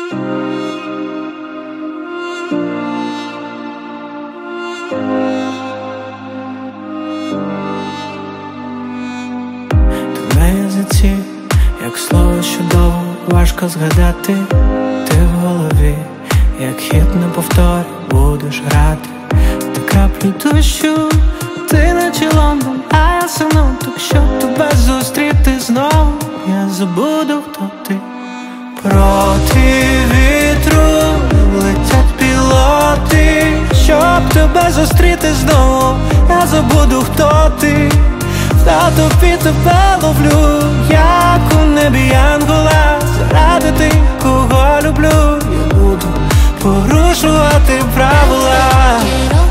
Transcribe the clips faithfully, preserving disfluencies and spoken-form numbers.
Язиці, як слово, що довго важко згадати. Ти в голові, як хіт на повторі будеш грати. Ти краплю дощу, ти наче Лондон, а я синок. Щоб тебе зустріти знову, я забуду, хто ти. Проти вітру летять пілоти. Щоб тебе зустріти знову, я забуду, хто ти. Та тобі тебе ловлю, як у небі янгола. Заради тих, кого люблю, я буду порушувати правила.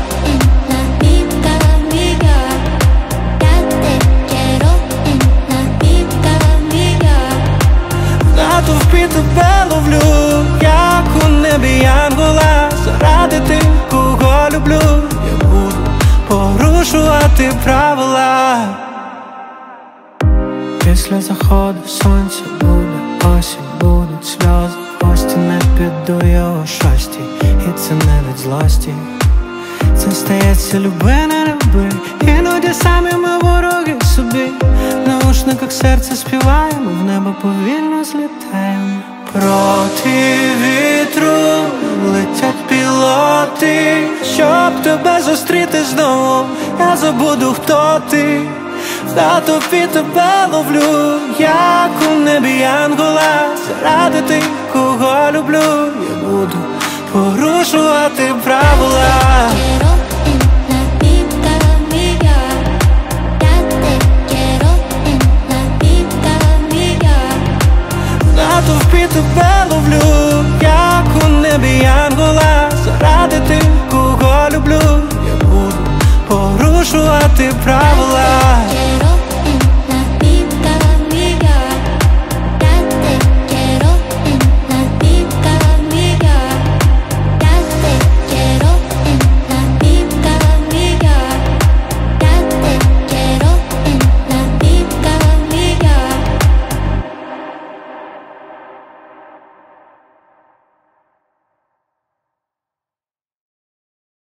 На тобі тебе ловлю, як у небі янгола. Заради тих, кого люблю, я буду порушувати правила. Після заходу сонця буде осінь, будуть сльози. В гості не піду я о шостій, і це не від злості. Це стається, люби, не люби. Іноді самі ми вороги собі. В наушниках серце співає, ми в небо повільно злітаємо. Проти вітру летять пілоти. Щоб тебе зустріти знову, я забуду, хто ти. Та тобі тебе ловлю, як у небі янгола. Заради тих, кого люблю, я буду порушувати правила. На тобі тебе ловлю, як у небі янгола. Заради тих, кого люблю, я буду порушувати правила.